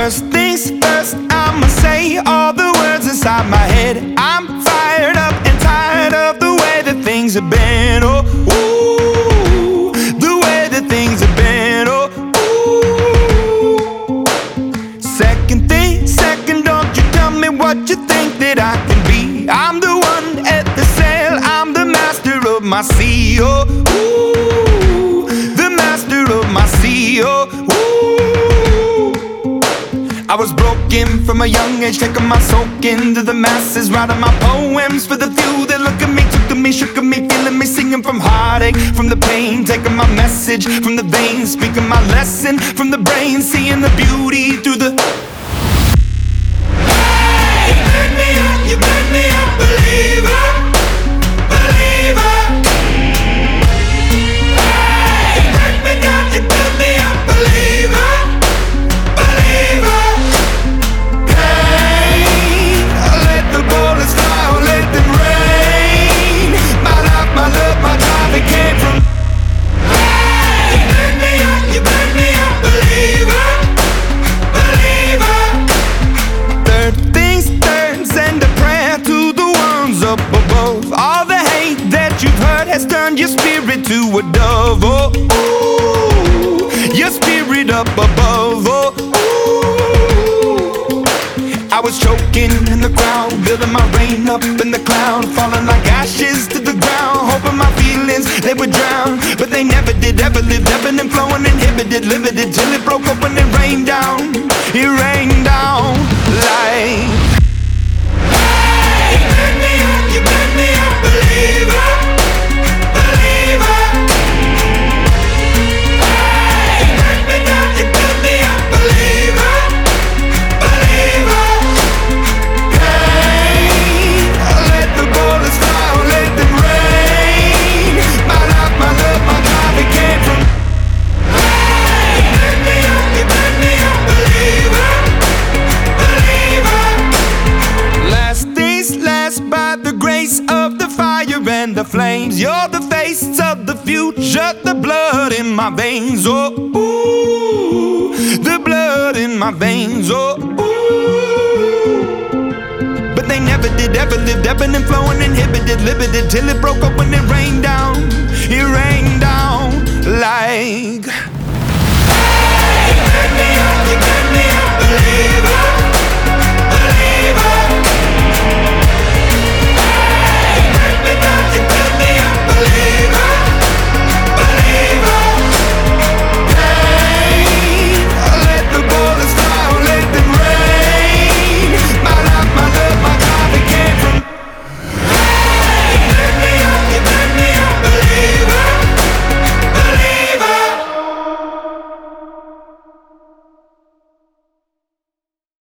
First things first, I'ma say all the words inside my head. I'm fired up and tired of the way that things have been. Oh, ooh, the way that things have been. Oh, ooh. Second thing, second, don't you tell me what you think that I can be. I'm the one at the sail, I'm the master of my sea. Oh, ooh, the master of my sea. Oh, ooh. I was broken from a young age, taking my soak into the masses, writing my poems for the few that look at me, took to me, shook at me, feeling me, singing from heartache, from the pain, taking my message from the veins, speaking my lesson from the brain, seeing the beauty through the. Hey, you made me a believer, believer. Hey, you break me down, you build me a believer. Has turned your spirit to a dove. Oh, ooh, your spirit up above. Oh, ooh. I was choking in the crowd, building my rain up in the cloud, falling like ashes to the ground, hoping my feelings they would drown, but they never did. Ever lived, ebbing and flowing, inhibited, limited, till it broke open and rained down. It rained down like. Hey, you made me a believer. And the flames, you're the face of the future, the blood in my veins. Oh, ooh, the blood in my veins. Oh, ooh. But they never did, ever lived, ebbing and flowing, inhibited, limited, till it broke up when it rained down. It rained down like.